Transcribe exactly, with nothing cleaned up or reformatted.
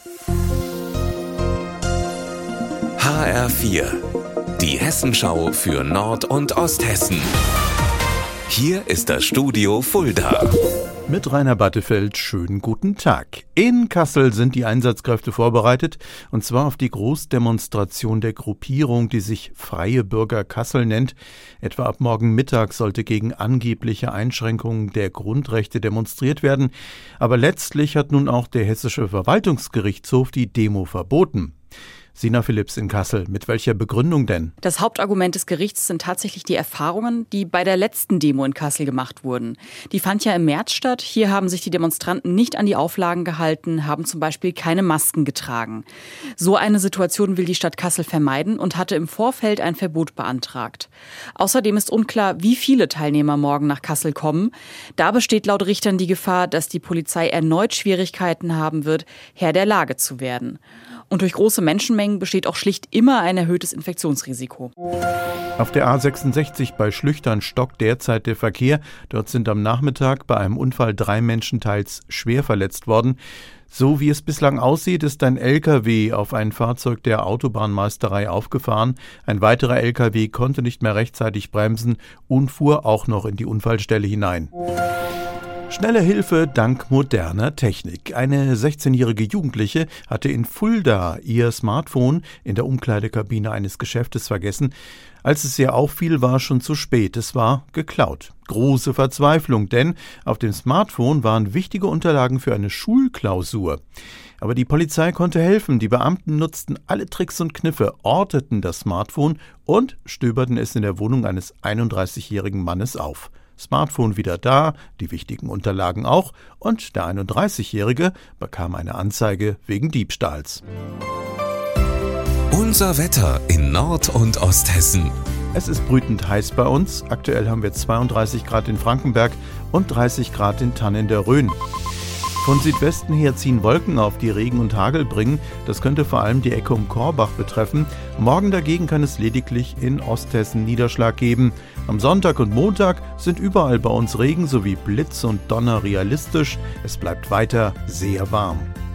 H R vier, die Hessenschau für Nord- und Osthessen. Hier ist das Studio Fulda. Mit Rainer Battefeld, schönen guten Tag. In Kassel sind die Einsatzkräfte vorbereitet, und zwar auf die Großdemonstration der Gruppierung, die sich Freie Bürger Kassel nennt. Etwa ab morgen Mittag sollte gegen angebliche Einschränkungen der Grundrechte demonstriert werden. Aber letztlich hat nun auch der Hessische Verwaltungsgerichtshof die Demo verboten. Sina Philipps in Kassel. Mit welcher Begründung denn? Das Hauptargument des Gerichts sind tatsächlich die Erfahrungen, die bei der letzten Demo in Kassel gemacht wurden. Die fand ja im März statt. Hier haben sich die Demonstranten nicht an die Auflagen gehalten, haben zum Beispiel keine Masken getragen. So eine Situation will die Stadt Kassel vermeiden und hatte im Vorfeld ein Verbot beantragt. Außerdem ist unklar, wie viele Teilnehmer morgen nach Kassel kommen. Da besteht laut Richtern die Gefahr, dass die Polizei erneut Schwierigkeiten haben wird, Herr der Lage zu werden. Und durch große Menschenmengen besteht auch schlicht immer ein erhöhtes Infektionsrisiko. Auf der A sechsundsechzig bei Schlüchtern stockt derzeit der Verkehr. Dort sind am Nachmittag bei einem Unfall drei Menschen teils schwer verletzt worden. So wie es bislang aussieht, ist ein L K W auf ein Fahrzeug der Autobahnmeisterei aufgefahren. Ein weiterer L K W konnte nicht mehr rechtzeitig bremsen und fuhr auch noch in die Unfallstelle hinein. Schnelle Hilfe dank moderner Technik. Eine sechzehnjährige Jugendliche hatte in Fulda ihr Smartphone in der Umkleidekabine eines Geschäftes vergessen. Als es ihr auffiel, war schon zu spät. Es war geklaut. Große Verzweiflung, denn auf dem Smartphone waren wichtige Unterlagen für eine Schulklausur. Aber die Polizei konnte helfen. Die Beamten nutzten alle Tricks und Kniffe, orteten das Smartphone und stöberten es in der Wohnung eines einunddreißigjährigen Mannes auf. Smartphone wieder da, die wichtigen Unterlagen auch, und der einunddreißigjährige bekam eine Anzeige wegen Diebstahls. Unser Wetter in Nord- und Osthessen. Es ist brütend heiß bei uns. Aktuell haben wir zweiunddreißig Grad in Frankenberg und dreißig Grad in Thann in der Rhön. Von Südwesten her ziehen Wolken auf, die Regen und Hagel bringen. Das könnte vor allem die Ecke um Korbach betreffen. Morgen dagegen kann es lediglich in Osthessen Niederschlag geben. Am Sonntag und Montag sind überall bei uns Regen sowie Blitz und Donner realistisch. Es bleibt weiter sehr warm.